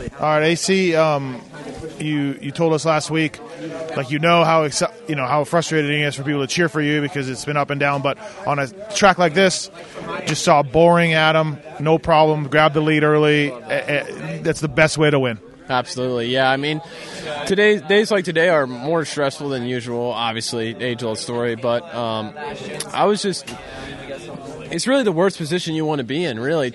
All right, AC. You told us last week, like how frustrating it is for people to cheer for you because it's been up and down. But on a track like this, just saw boring Adam, no problem, grab the lead early. That's the best way to win. Absolutely, yeah. I mean, days like today are more stressful than usual. Obviously, age-old story. But it's really the worst position you want to be in, really,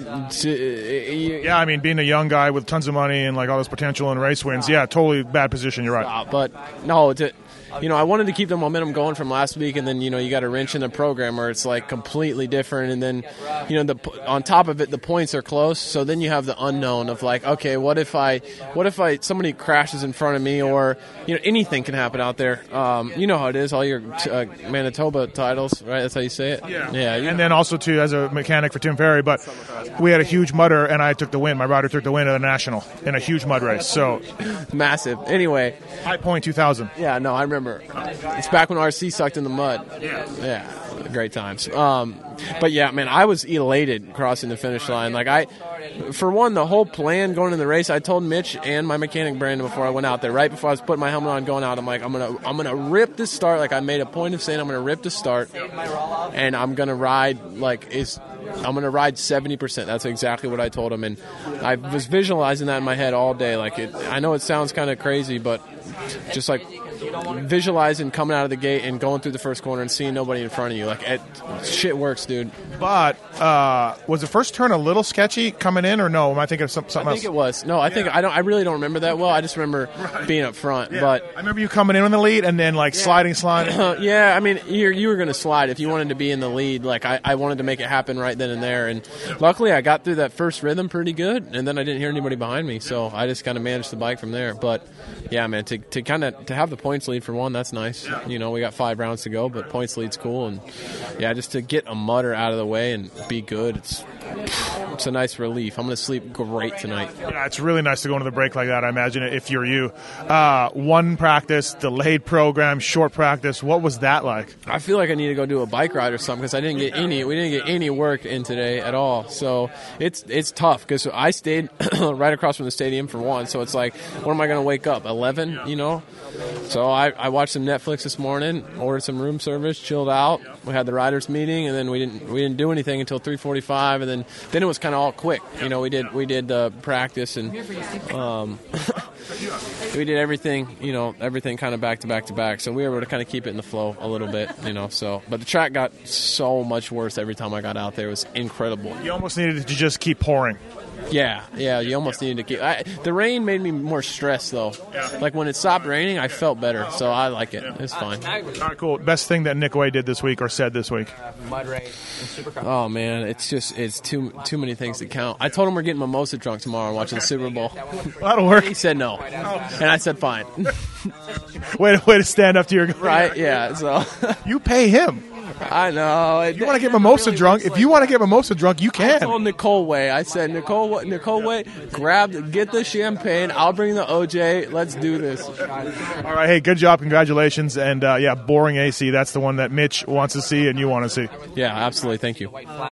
Yeah, I mean, being a young guy with tons of money and like all this potential and race wins, yeah, totally bad position. You're right. But no, I wanted to keep the momentum going from last week, and then you got a wrench in the program where it's like completely different, and then on top of it, the points are close. So then you have the unknown of like, okay, what if somebody crashes in front of me, or anything can happen out there. You know how it is. All your Manitoba titles, right? That's how you say it. Yeah. And then also too, as a mechanic for Tim Ferry, but we had a huge mudder, and I took the win. My rider took the win at the national in a huge mud race. So massive. Anyway, High Point 2000. Yeah, no, I remember. It's back when RC sucked in the mud. Yeah, great times. But yeah, man, I was elated crossing the finish line. Like for one, the whole plan going in the race, I told Mitch and my mechanic Brandon before I went out there, right before I was putting my helmet on going out, I'm like, I'm gonna rip the start. Like I made a point of saying I'm gonna rip the start, and I'm gonna ride I'm gonna ride 70%. That's exactly what I told him, and I was visualizing that in my head all day. Like I know it sounds kind of crazy, but just like visualizing coming out of the gate and going through the first corner and seeing nobody in front of you, like shit works, dude. But was the first turn a little sketchy coming in, or no? Am I thinking of something else? I think it was. No, I think I really don't remember that well. I just remember being up front. Yeah. But I remember you coming in on the lead and then sliding. Yeah, I mean you were going to slide if you wanted to be in the lead. Like I wanted to make it happen right then and there, and luckily I got through that first rhythm pretty good, and then I didn't hear anybody behind me, so I just kind of managed the bike from there. But yeah, man, to have the points lead for one, that's nice. Yeah. We got 5 rounds to go, but points lead's cool, and yeah, just to get a mudder out of the way and be good, it's a nice relief. I'm going to sleep great tonight. Yeah, it's really nice to go into the break like that, I imagine, if you're you. One practice, delayed program, short practice. What was that like? I feel like I need to go do a bike ride or something because we didn't get any work in today at all. So it's tough because I stayed right across from the stadium for one. So it's like, when am I going to wake up? 11, So I watched some Netflix this morning, ordered some room service, chilled out. We had the riders meeting, and then we didn't do anything until 3:45, and then it was kind of all quick. We did the practice, and we did everything, everything kind of back to back to back. So we were able to kind of keep it in the flow a little bit, So, but the track got so much worse every time I got out there. It was incredible. You almost needed to just keep pouring. Yeah, you almost needed to keep. The rain made me more stressed, though. Yeah. Like when it stopped raining, I felt better, so I like it. It's fine. All right, cool. Best thing that Nick Way did this week or said this week? Mud race and Supercross. Oh man, it's too many things to count. I told him we're getting mimosa drunk tomorrow and watching the Super Bowl. That'll work. He said no, and I said fine. way to stand up to your guy. Right? Yeah. So you pay him. I know. You want to get mimosa drunk? If you want to get mimosa drunk, you can. I told Nicole Way. I said, Nicole Way, get the champagne. I'll bring the OJ. Let's do this. All right. Hey, good job. Congratulations. And, boring AC. That's the one that Mitch wants to see and you want to see. Yeah, absolutely. Thank you.